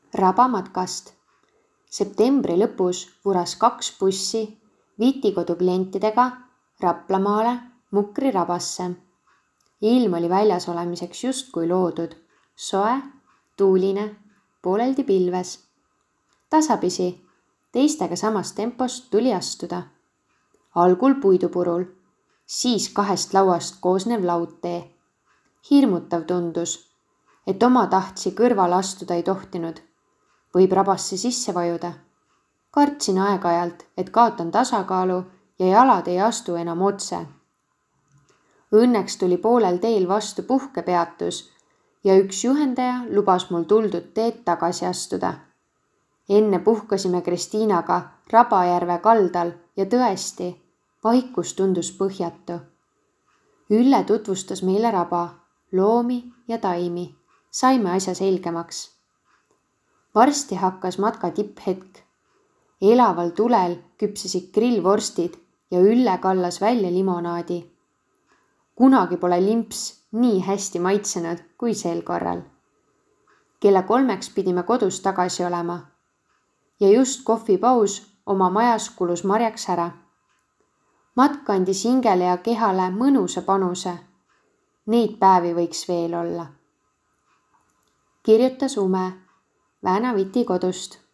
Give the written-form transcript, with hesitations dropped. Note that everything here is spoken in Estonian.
Rabamatkast. Septembri lõpus vuras 2 bussi Vitikodu klientidega Raplamaale Mukri rabasse. Ilm oli väljas olemiseks justkui loodud, soe, tuuline, pooleldi pilves. Tasapisi, teistega samas tempos tuli astuda. Algul puidupurul, siis 2 lauast koosnev laudtee. Hirmutav tundus, et oma tahtsi kõrval astuda ei tohtinud. Võib rabasse sisse vajuda. Kartsin aeg-ajalt, et kaotan tasakaalu ja jalad ei astu enam otse. Õnneks tuli poolel teel vastu puhkepeatus ja üks juhendaja lubas mul tuldud teed tagasi astuda. Enne puhkasime Kristiinaga Rabajärve kaldal ja tõesti, vaikus tundus põhjatu. Ülle tutvustas meile raba, loomi ja taimi. Saime asja selgemaks. Varsti hakkas matka tipphetk. Elaval tulel küpsesid grillvorstid ja Ülle kallas välja limonaadi. Kunagi pole limps nii hästi maitsenud kui sel korral. Kella 3 pidime kodus tagasi olema. Ja just kohvipaus oma majas kulus marjaks ära. Matka andis hingele ja kehale mõnusa panuse. Neid päevi võiks veel olla. Kirjutas Ume Vääna Vitikodust.